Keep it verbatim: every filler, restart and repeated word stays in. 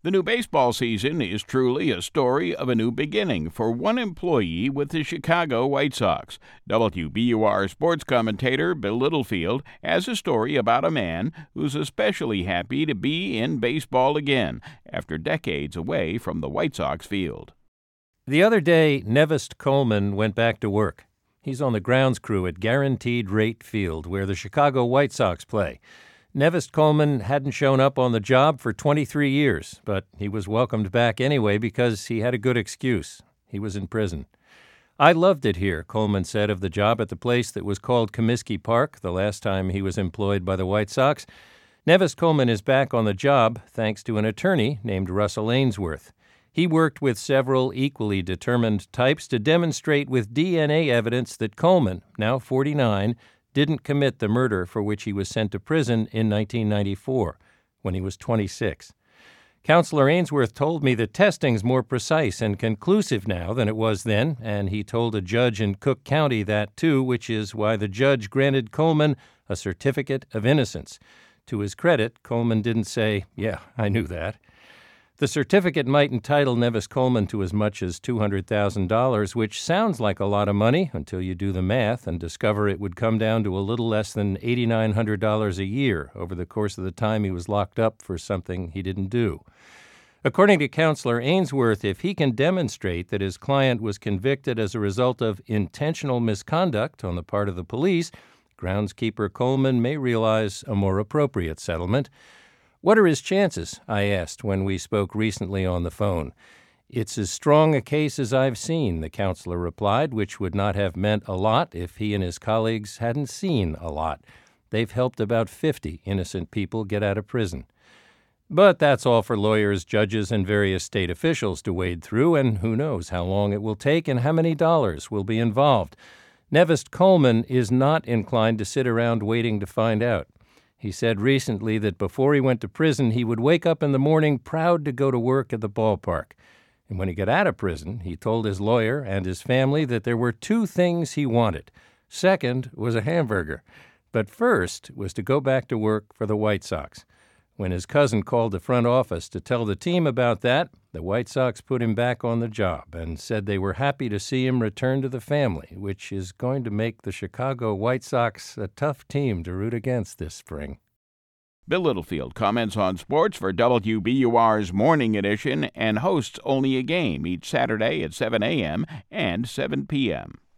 The new baseball season is truly a story of a new beginning for one employee with the Chicago White Sox. W B U R sports commentator Bill Littlefield has a story about a man who's especially happy to be in baseball again after decades away from the White Sox field. The other day, Nevist Coleman went back to work. He's on the grounds crew at Guaranteed Rate Field, where the Chicago White Sox play. Nevist Coleman hadn't shown up on the job for twenty-three years, but he was welcomed back anyway because he had a good excuse. He was in prison. "I loved it here," Coleman said of the job at the place that was called Comiskey Park the last time he was employed by the White Sox. Nevist Coleman is back on the job thanks to an attorney named Russell Ainsworth. He worked with several equally determined types to demonstrate with D N A evidence that Coleman, now forty-nine, didn't commit the murder for which he was sent to prison in nineteen ninety-four, when he was twenty-six. Counselor Ainsworth told me that testing's more precise and conclusive now than it was then, and he told a judge in Cook County that too, which is why the judge granted Coleman a certificate of innocence. To his credit, Coleman didn't say, "Yeah, I knew that." The certificate might entitle Nevist Coleman to as much as two hundred thousand dollars, which sounds like a lot of money until you do the math and discover it would come down to a little less than eight thousand nine hundred dollars a year over the course of the time he was locked up for something he didn't do. According to Counselor Ainsworth, if he can demonstrate that his client was convicted as a result of intentional misconduct on the part of the police, groundskeeper Coleman may realize a more appropriate settlement. "What are his chances?" I asked when we spoke recently on the phone. "It's as strong a case as I've seen," the counselor replied, which would not have meant a lot if he and his colleagues hadn't seen a lot. They've helped about fifty innocent people get out of prison. But that's all for lawyers, judges, and various state officials to wade through, and who knows how long it will take and how many dollars will be involved. Nevist Coleman is not inclined to sit around waiting to find out. He said recently that before he went to prison, he would wake up in the morning proud to go to work at the ballpark. And when he got out of prison, he told his lawyer and his family that there were two things he wanted. Second was a hamburger. But first was to go back to work for the White Sox. When his cousin called the front office to tell the team about that, the White Sox put him back on the job and said they were happy to see him return to the family, which is going to make the Chicago White Sox a tough team to root against this spring. Bill Littlefield comments on sports for W B U R's Morning Edition and hosts Only a Game each Saturday at seven a.m. and seven p.m.